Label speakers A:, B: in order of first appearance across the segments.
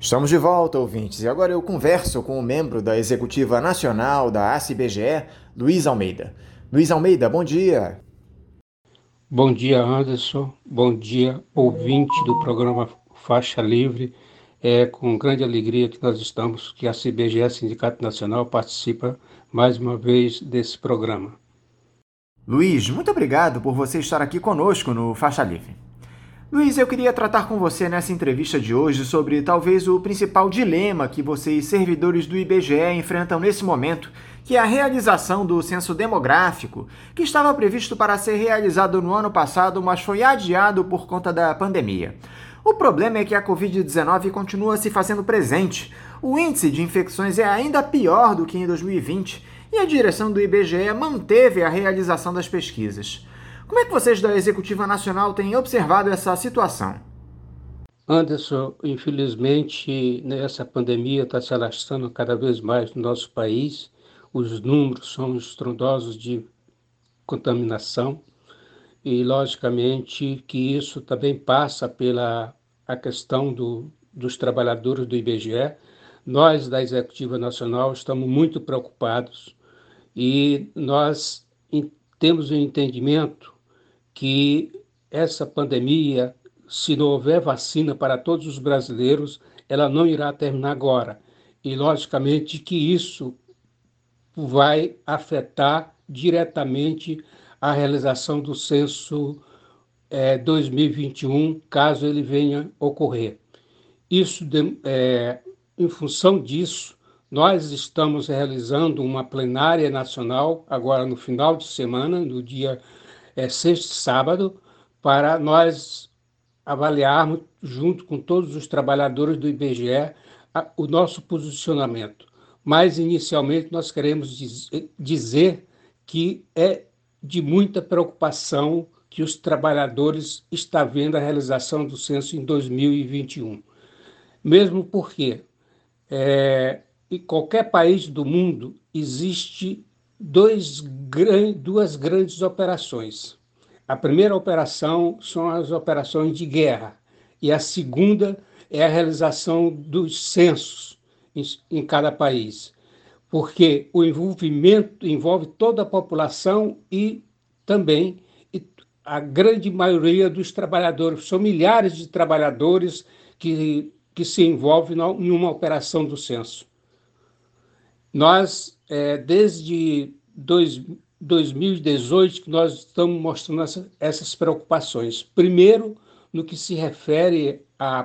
A: Estamos de volta, ouvintes, e agora eu converso com o membro da Executiva Nacional da ACIBGE, Luiz Almeida. Luiz Almeida, bom dia.
B: Bom dia, Anderson. Bom dia, ouvinte do programa Faixa Livre. É com grande alegria que nós estamos, que a CBGE, Sindicato Nacional, participa mais uma vez desse programa.
A: Luiz, muito obrigado por você estar aqui conosco no Faixa Livre. Luiz, eu queria tratar com você nessa entrevista de hoje sobre talvez o principal dilema que vocês, servidores do IBGE, enfrentam nesse momento, que é a realização do censo demográfico, que estava previsto para ser realizado no ano passado, mas foi adiado por conta da pandemia. O problema é que a Covid-19 continua se fazendo presente. O índice de infecções é ainda pior do que em 2020 e a direção do IBGE manteve a realização das pesquisas. Como é que vocês da Executiva Nacional têm observado essa situação?
B: Anderson, infelizmente, essa pandemia está se alastrando cada vez mais no nosso país. Os números são estrondosos de contaminação e, logicamente, que isso também passa pela a questão dos trabalhadores do IBGE. Nós, da Executiva Nacional, estamos muito preocupados e nós temos o entendimento que essa pandemia, se não houver vacina para todos os brasileiros, ela não irá terminar agora. E, logicamente, que isso vai afetar diretamente a realização do censo 2021, caso ele venha ocorrer. Isso, em função disso, nós estamos realizando uma plenária nacional, agora no final de semana, no dia sexta e sábado, para nós avaliarmos, junto com todos os trabalhadores do IBGE, o nosso posicionamento. Mas, inicialmente, nós queremos dizer que é de muita preocupação que os trabalhadores estão vendo a realização do censo em 2021. Mesmo porque em qualquer país do mundo existe duas grandes operações. A primeira operação são as operações de guerra e a segunda é a realização dos censos em cada país, porque o envolvimento envolve toda a população e também a grande maioria dos trabalhadores. São milhares de trabalhadores que se envolvem em uma operação do censo. Nós, desde 2018, que nós estamos mostrando essas preocupações. Primeiro, no que se refere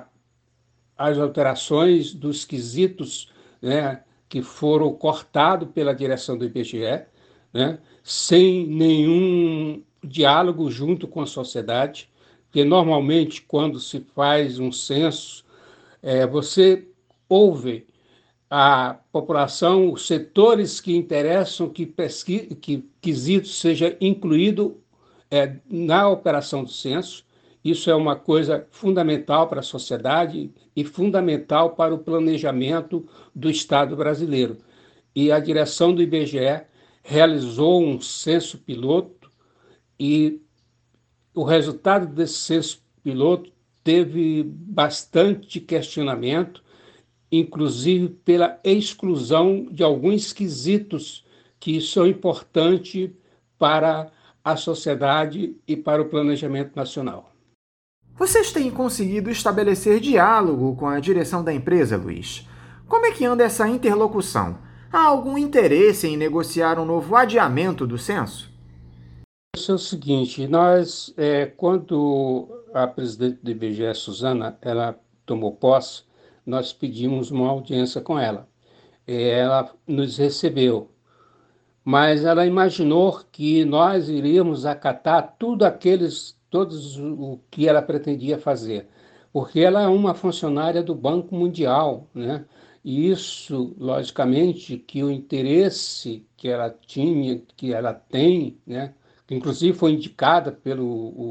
B: às alterações dos quesitos, né, que foram cortados pela direção do IBGE, né, sem nenhum diálogo junto com a sociedade, porque normalmente quando se faz um censo, você ouve a população, os setores que interessam que quesito seja incluído na operação do censo. Isso é uma coisa fundamental para a sociedade e fundamental para o planejamento do Estado brasileiro. E a direção do IBGE realizou um censo piloto e o resultado desse censo piloto teve bastante questionamento, inclusive pela exclusão de alguns quesitos que são importantes para a sociedade e para o planejamento nacional.
A: Vocês têm conseguido estabelecer diálogo com a direção da empresa, Luiz? Como é que anda essa interlocução? Há algum interesse em negociar um novo adiamento do censo?
B: Isso é o seguinte, nós, quando a presidente do IBGE, Suzana, ela tomou posse, nós pedimos uma audiência com ela. Ela nos recebeu, mas ela imaginou que nós iríamos acatar todos o que ela pretendia fazer, porque ela é uma funcionária do Banco Mundial, né? E isso, logicamente, que o interesse que ela tinha, que ela tem, né? Que inclusive foi indicada pelo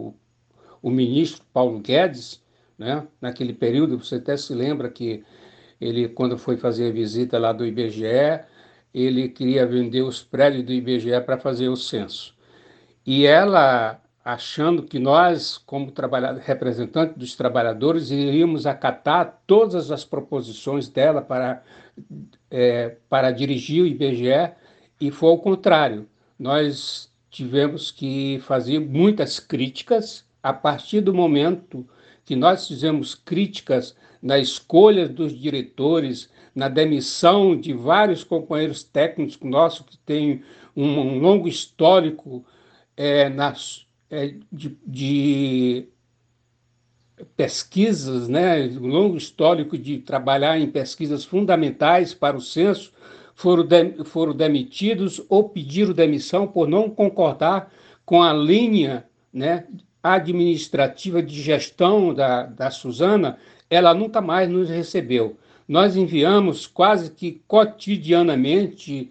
B: o ministro Paulo Guedes, né? Naquele período, você até se lembra que ele, quando foi fazer a visita lá do IBGE, ele queria vender os prédios do IBGE para fazer o censo. E ela, achando que nós, como representantes dos trabalhadores, iríamos acatar todas as proposições dela para dirigir o IBGE, e foi ao contrário. Nós tivemos que fazer muitas críticas. A partir do momento que nós fizemos críticas na escolha dos diretores, na demissão de vários companheiros técnicos nossos que têm um longo histórico de pesquisas, né, um longo histórico de trabalhar em pesquisas fundamentais para o censo, foram demitidos ou pediram demissão por não concordar com a linha, né, administrativa de gestão da Suzana. Ela nunca mais nos recebeu. Nós enviamos quase que cotidianamente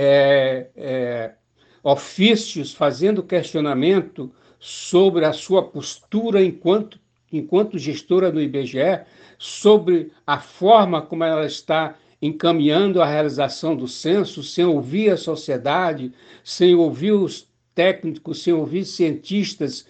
B: ofícios fazendo questionamento sobre a sua postura enquanto gestora do IBGE, sobre a forma como ela está encaminhando a realização do censo, sem ouvir a sociedade, sem ouvir os técnicos, sem ouvir cientistas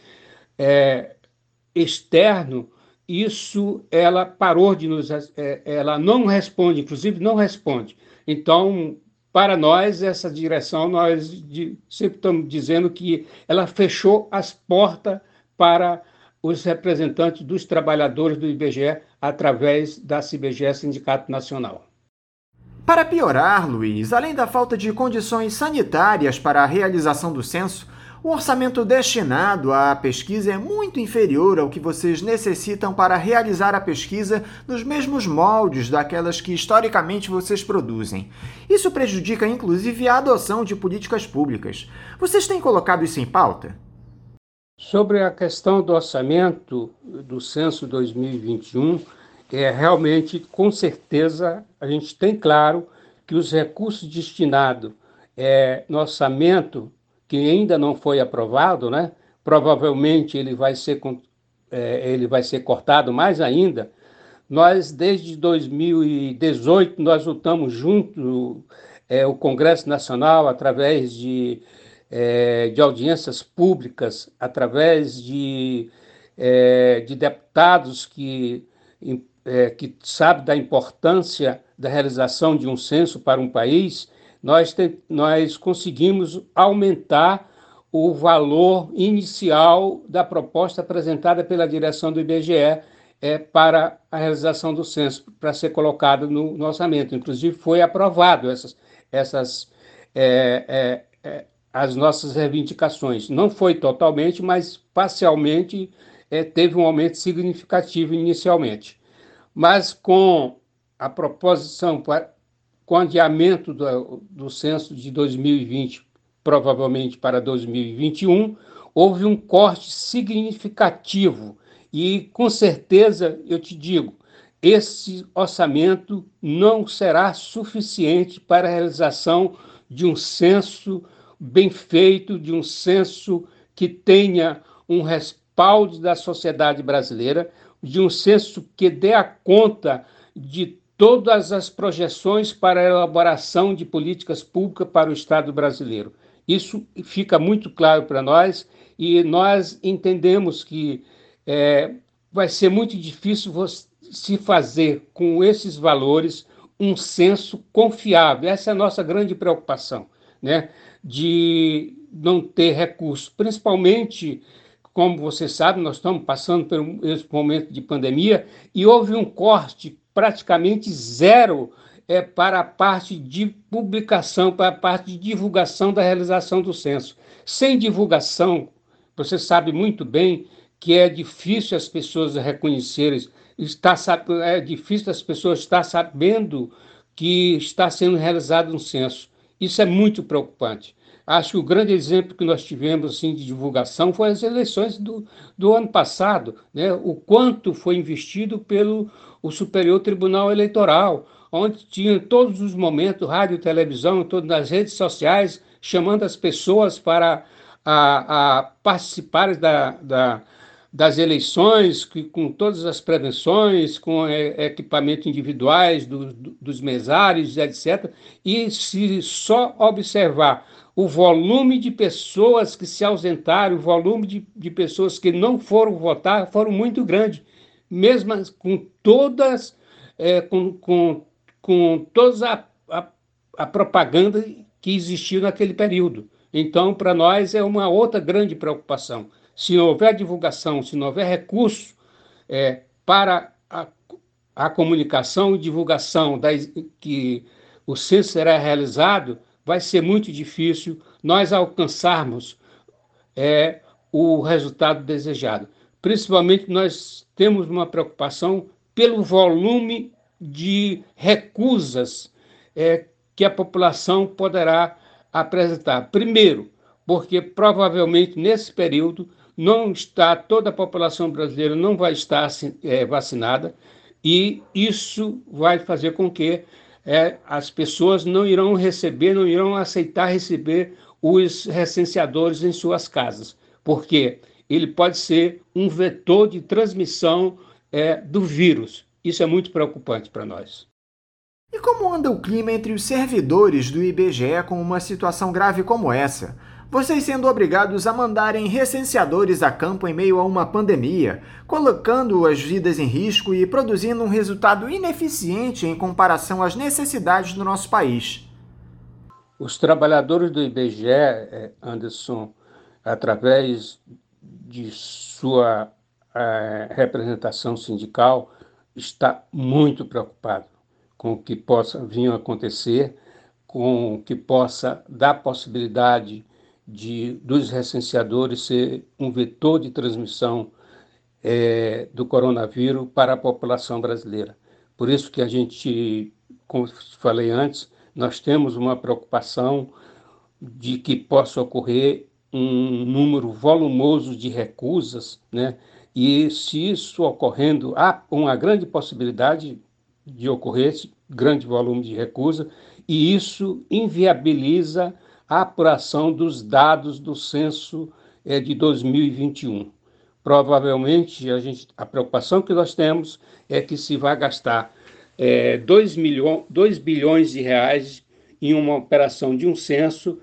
B: externos. Isso ela parou de nos... ela não responde, inclusive não responde. Então, para nós, essa direção, nós sempre estamos dizendo que ela fechou as portas para os representantes dos trabalhadores do IBGE através da CIBGE, Sindicato Nacional.
A: Para piorar, Luiz, além da falta de condições sanitárias para a realização do censo, o orçamento destinado à pesquisa é muito inferior ao que vocês necessitam para realizar a pesquisa nos mesmos moldes daquelas que historicamente vocês produzem. Isso prejudica, inclusive, a adoção de políticas públicas. Vocês têm colocado isso em pauta?
B: Sobre a questão do orçamento do censo 2021, realmente, com certeza, a gente tem claro que os recursos destinados no orçamento, que ainda não foi aprovado, né? Provavelmente ele vai ser cortado mais ainda. Nós, desde 2018, nós lutamos junto o Congresso Nacional, através de audiências públicas, através de deputados que sabem da importância da realização de um censo para um país. Nós conseguimos aumentar o valor inicial da proposta apresentada pela direção do IBGE para a realização do censo, para ser colocado no orçamento. Inclusive, foi aprovado as nossas reivindicações. Não foi totalmente, mas parcialmente teve um aumento significativo inicialmente. Mas com a proposição com o adiamento do censo de 2020, provavelmente para 2021, houve um corte significativo. E, com certeza, eu te digo, esse orçamento não será suficiente para a realização de um censo bem feito, de um censo que tenha um respaldo da sociedade brasileira, de um censo que dê a conta de todas as projeções para a elaboração de políticas públicas para o Estado brasileiro. Isso fica muito claro para nós, e nós entendemos que vai ser muito difícil se fazer com esses valores um censo confiável. Essa é a nossa grande preocupação, né? De não ter recursos, principalmente, como você sabe, nós estamos passando por esse momento de pandemia, e houve um corte praticamente zero para a parte de publicação, para a parte de divulgação da realização do censo. Sem divulgação, você sabe muito bem que é difícil as pessoas reconhecerem, é difícil as pessoas estar sabendo que está sendo realizado um censo. Isso é muito preocupante. Acho que o grande exemplo que nós tivemos assim, de divulgação foi as eleições do ano passado, né? O quanto foi investido pelo Superior Tribunal Eleitoral, onde tinha todos os momentos, rádio, televisão, todas as redes sociais, chamando as pessoas para participarem das eleições, com todas as prevenções, com equipamentos individuais dos mesários, etc. E se só observar o volume de pessoas que se ausentaram, o volume de pessoas que não foram votar, foram muito grandes, mesmo com todas, com toda a propaganda que existiu naquele período. Então, para nós, é uma outra grande preocupação. Se não houver divulgação, se não houver recurso para a comunicação e divulgação que o censo será realizado, vai ser muito difícil nós alcançarmos o resultado desejado. Principalmente, nós temos uma preocupação pelo volume de recusas que a população poderá apresentar. Primeiro, porque provavelmente nesse período não está toda a população brasileira não vai estar vacinada, e isso vai fazer com que as pessoas não irão receber, não irão aceitar receber os recenseadores em suas casas, porque ele pode ser um vetor de transmissão do vírus. Isso é muito preocupante para nós.
A: E como anda o clima entre os servidores do IBGE com uma situação grave como essa? Vocês sendo obrigados a mandarem recenseadores a campo em meio a uma pandemia, colocando as vidas em risco e produzindo um resultado ineficiente em comparação às necessidades do nosso país.
B: Os trabalhadores do IBGE, Anderson, através de sua representação sindical, está muito preocupado com o que possa vir a acontecer, com o que possa dar possibilidade dos recenseadores ser um vetor de transmissão do coronavírus para a população brasileira. Por isso que a gente, como falei antes, nós temos uma preocupação de que possa ocorrer um número volumoso de recusas, né? E se isso ocorrendo, há uma grande possibilidade de ocorrer esse grande volume de recusa, e isso inviabiliza a apuração dos dados do censo de 2021. Provavelmente, a preocupação que nós temos é que se vai gastar 2 bilhões de reais em uma operação de um censo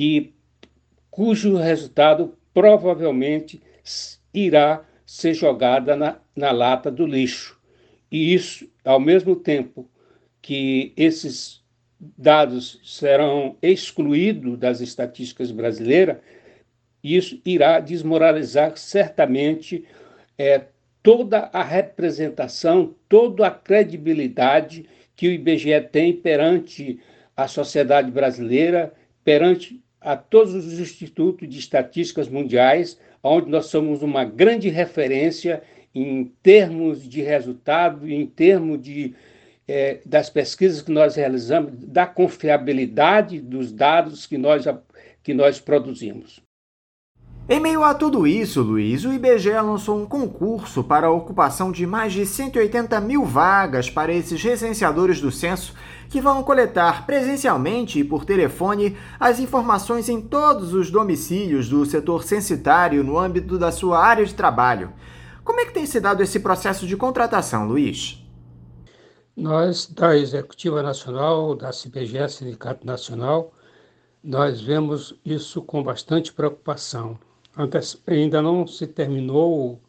B: cujo resultado provavelmente irá ser jogada na lata do lixo. E isso, ao mesmo tempo que esses dados serão excluídos das estatísticas brasileiras, isso irá desmoralizar certamente toda a representação, toda a credibilidade que o IBGE tem perante a sociedade brasileira, perante a todos os institutos de estatísticas mundiais, onde nós somos uma grande referência em termos de resultado, em termos das pesquisas que nós realizamos, da confiabilidade dos dados que nós produzimos.
A: Em meio a tudo isso, Luiz, o IBGE lançou um concurso para a ocupação de mais de 180 mil vagas para esses recenseadores do censo que vão coletar presencialmente e por telefone as informações em todos os domicílios do setor censitário no âmbito da sua área de trabalho. Como é que tem se dado esse processo de contratação, Luiz?
B: Nós, da Executiva Nacional, da CBGE, Sindicato Nacional, nós vemos isso com bastante preocupação. Ainda não se terminou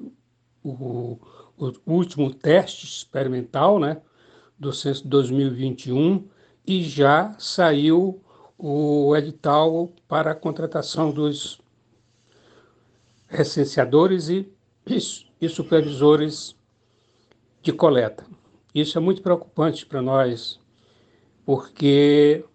B: o último teste experimental, né, do censo 2021, e já saiu o edital para a contratação dos recenseadores e supervisores de coleta. Isso é muito preocupante para nós, porque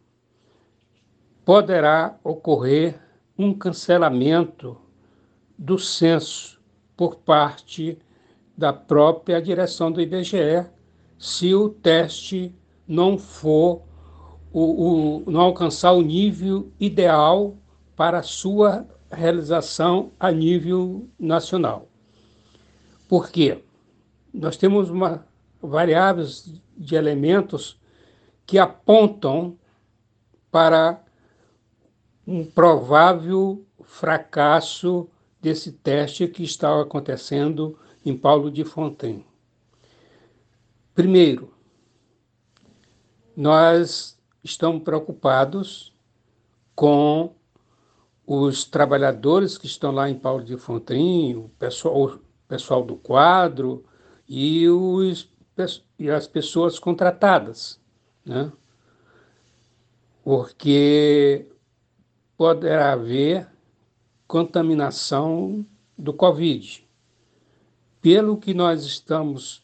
B: poderá ocorrer um cancelamento do censo por parte da própria direção do IBGE, se o teste não for não alcançar o nível ideal para a sua realização a nível nacional. Por quê? Nós temos variáveis de elementos que apontam para um provável fracasso desse teste que está acontecendo em Paulo de Fronten. Primeiro, nós estamos preocupados com os trabalhadores que estão lá em Paulo de Frontin, o pessoal do quadro e as pessoas contratadas, né? Porque poderá haver contaminação do Covid. Pelo que nós estamos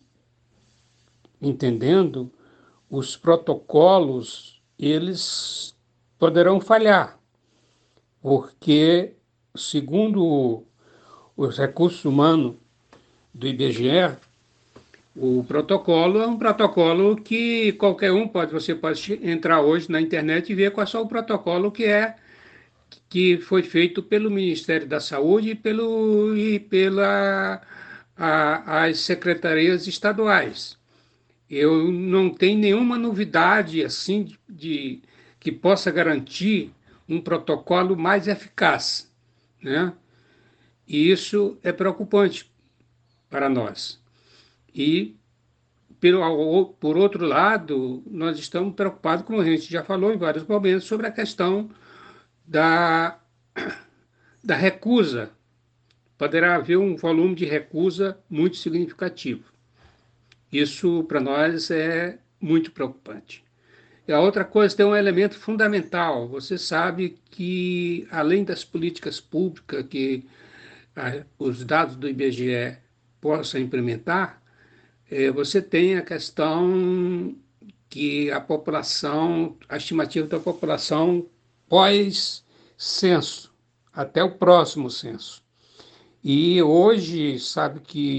B: entendendo, os protocolos, eles poderão falhar, porque, segundo os recursos humanos do IBGE, o protocolo é um protocolo que qualquer um você pode entrar hoje na internet e ver qual é o protocolo que foi feito pelo Ministério da Saúde e pela as secretarias estaduais. Eu não tenho nenhuma novidade assim que possa garantir um protocolo mais eficaz, né? E isso é preocupante para nós. E, por outro lado, nós estamos preocupados, como a gente já falou em vários momentos, sobre a questão da, da recusa. Poderá haver um volume de recusa muito significativo. Isso, para nós, é muito preocupante. E a outra coisa, tem um elemento fundamental. Você sabe que, além das políticas públicas que os dados do IBGE possam implementar, você tem a questão que a estimativa da população pós-censo, até o próximo censo. E hoje, sabe que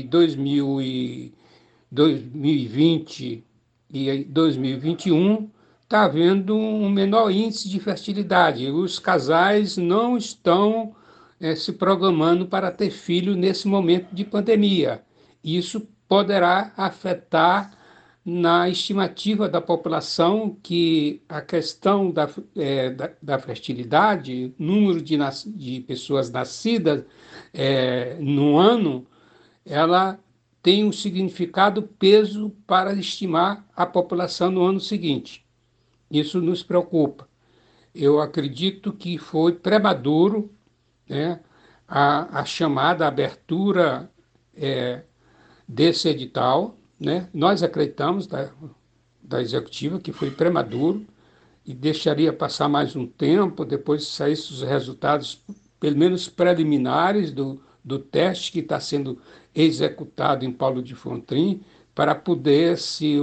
B: 2020 e 2021 está havendo um menor índice de fertilidade. Os casais não estão se programando para ter filho nesse momento de pandemia. Isso poderá afetar na estimativa da população que a questão da fertilidade, número de pessoas nascidas no ano, ela tem um significado, peso para estimar a população no ano seguinte. Isso nos preocupa. Eu acredito que foi prematuro, né, a chamada abertura desse edital, né? Nós acreditamos da executiva que foi prematuro e deixaria passar mais um tempo, depois saísse os resultados, pelo menos preliminares, do teste que está sendo executado em Paulo de Frontin, para poder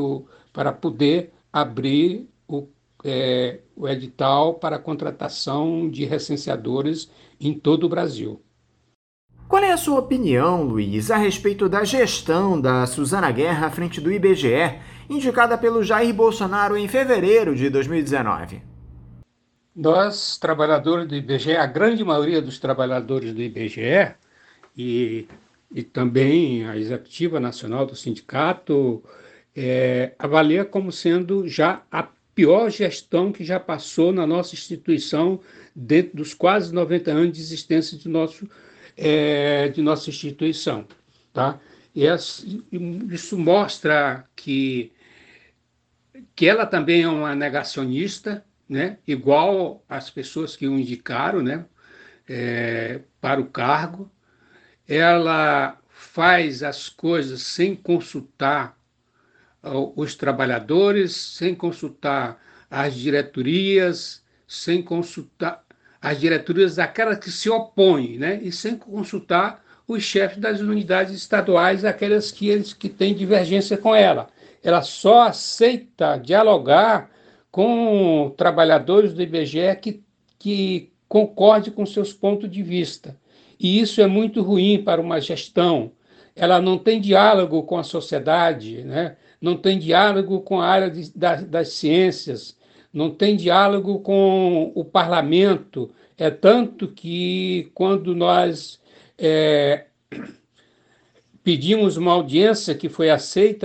B: abrir o edital para a contratação de recenseadores em todo o Brasil.
A: Qual é a sua opinião, Luiz, a respeito da gestão da Suzana Guerra à frente do IBGE, indicada pelo Jair Bolsonaro em fevereiro de 2019?
B: Nós, trabalhadores do IBGE, a grande maioria dos trabalhadores do IBGE e também a executiva nacional do sindicato avalia como sendo já a pior gestão que já passou na nossa instituição dentro dos quase 90 anos de existência de nossa instituição, tá? E isso mostra que ela também é uma negacionista, né? Igual as pessoas que o indicaram, né? Para o cargo. Ela faz as coisas sem consultar os trabalhadores, sem consultar as diretorias, sem consultar as diretorias daquelas que se opõem, né? E sem consultar os chefes das unidades estaduais, aquelas que têm divergência com ela. Ela só aceita dialogar com trabalhadores do IBGE que concorde com seus pontos de vista. E isso é muito ruim para uma gestão. Ela não tem diálogo com a sociedade, né? Não tem diálogo com a área das ciências, não tem diálogo com o parlamento. É tanto que, quando nós pedimos uma audiência que foi aceita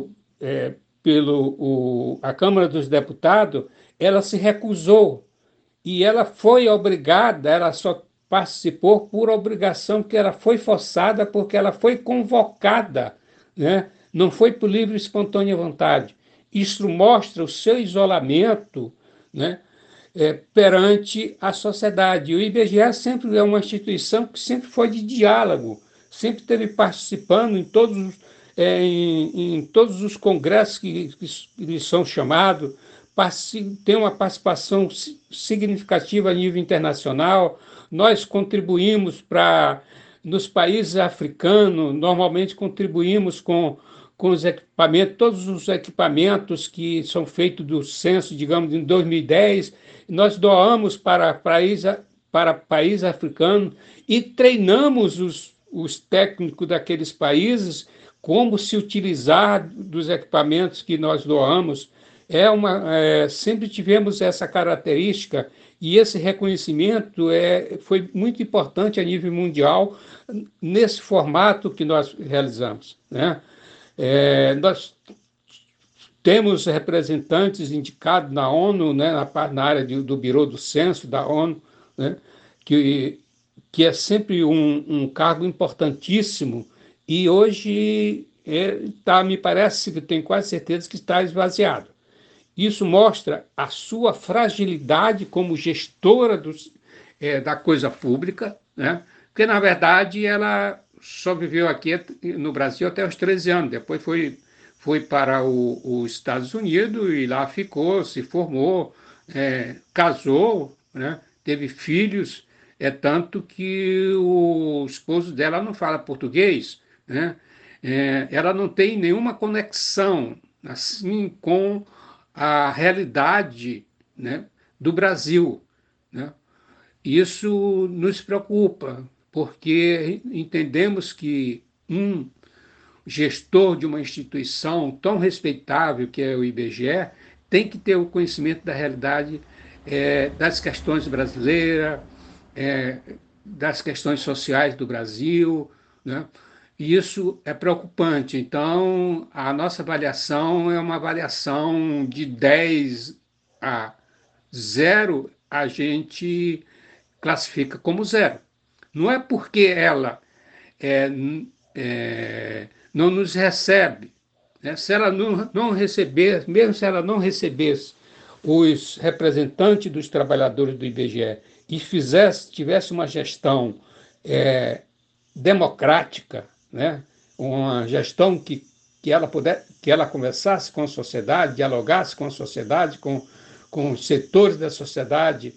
B: a Câmara dos Deputados, ela se recusou. E ela foi obrigada, ela só participou por obrigação, que ela foi forçada porque ela foi convocada, né? Não foi por livre e espontânea vontade. Isso mostra o seu isolamento, né? perante a sociedade. O IBGE sempre é uma instituição que sempre foi de diálogo, sempre esteve participando em todos os congressos que são chamados, tem uma participação significativa a nível internacional. Nós contribuímos nos países africanos, normalmente contribuímos com os equipamentos, todos os equipamentos que são feitos do censo, digamos, em 2010, nós doamos para país africano e treinamos os técnicos daqueles países como se utilizar dos equipamentos que nós doamos. Sempre tivemos essa característica e esse reconhecimento foi muito importante a nível mundial nesse formato que nós realizamos, né? Nós temos representantes indicados na ONU, né, na área do Bureau do Censo da ONU, né, que é sempre um cargo importantíssimo e hoje me parece, que tenho quase certeza que está esvaziado. Isso mostra a sua fragilidade como gestora da coisa pública, né? Porque, na verdade, ela só viveu aqui no Brasil até os 13 anos, depois foi para os Estados Unidos e lá ficou, se formou, casou, né? Teve filhos, tanto que o esposo dela não fala português, né? Ela não tem nenhuma conexão assim com a realidade, né, do Brasil, né? Isso nos preocupa, porque entendemos que um gestor de uma instituição tão respeitável que é o IBGE tem que ter o conhecimento da realidade das questões brasileiras, das questões sociais do Brasil, né? E isso é preocupante. Então, a nossa avaliação é uma avaliação de 10 a 0, a gente classifica como 0. Não é porque ela é, não nos recebe, né? Se ela não receber, mesmo se ela não recebesse os representantes dos trabalhadores do IBGE e tivesse uma gestão democrática, né? Uma gestão que ela conversasse com a sociedade, dialogasse com a sociedade, com os setores da sociedade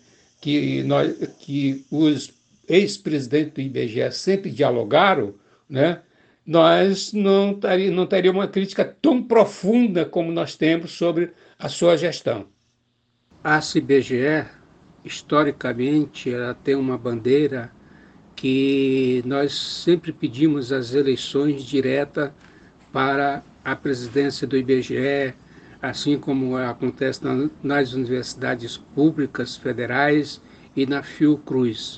B: que os ex-presidentes do IBGE sempre dialogaram, né? Nós não teríamos uma crítica tão profunda como nós temos sobre a sua gestão. A IBGE, historicamente, ela tem uma bandeira que nós sempre pedimos as eleições diretas para a presidência do IBGE, assim como acontece nas universidades públicas federais e na Fiocruz,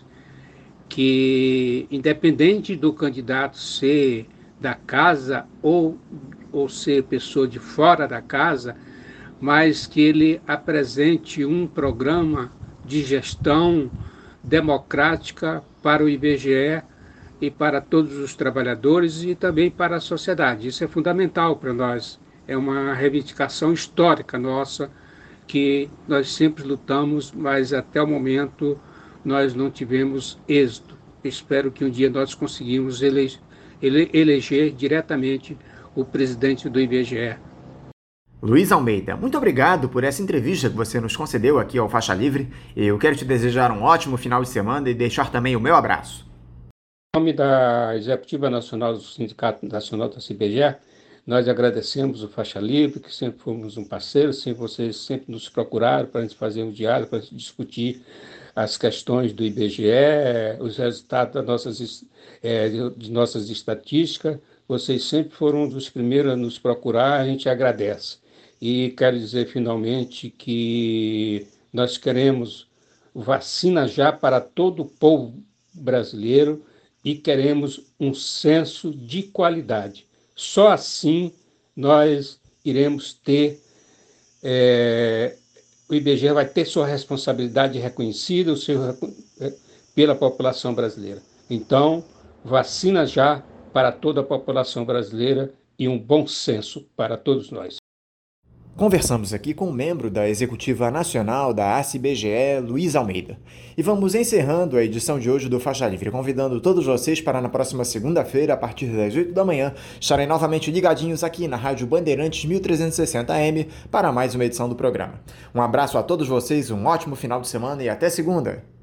B: que independente do candidato ser da casa ou ser pessoa de fora da casa, mas que ele apresente um programa de gestão democrática para o IBGE e para todos os trabalhadores e também para a sociedade. Isso é fundamental para nós. É uma reivindicação histórica nossa que nós sempre lutamos, mas até o momento nós não tivemos êxito. Espero que um dia nós conseguimos eleger diretamente o presidente do IBGE.
A: Luiz Almeida, muito obrigado por essa entrevista que você nos concedeu aqui ao Faixa Livre. Eu quero te desejar um ótimo final de semana e deixar também o meu abraço.
B: Em nome da Executiva Nacional do Sindicato Nacional da IBGE, nós agradecemos o Faixa Livre, que sempre fomos um parceiro, vocês sempre nos procuraram para a gente fazer um diálogo, para discutir as questões do IBGE, os resultados de nossas estatísticas. Vocês sempre foram um dos primeiros a nos procurar, a gente agradece. E quero dizer, finalmente, que nós queremos vacina já para todo o povo brasileiro e queremos um censo de qualidade. Só assim nós iremos ter, o IBGE vai ter sua responsabilidade reconhecida pela população brasileira. Então, vacina já para toda a população brasileira e um bom censo para todos nós.
A: Conversamos aqui com um membro da Executiva Nacional da ACBGE, Luiz Almeida. E vamos encerrando a edição de hoje do Faixa Livre, convidando todos vocês para na próxima segunda-feira, a partir das 8 da manhã, estarem novamente ligadinhos aqui na Rádio Bandeirantes 1360 AM para mais uma edição do programa. Um abraço a todos vocês, um ótimo final de semana e até segunda!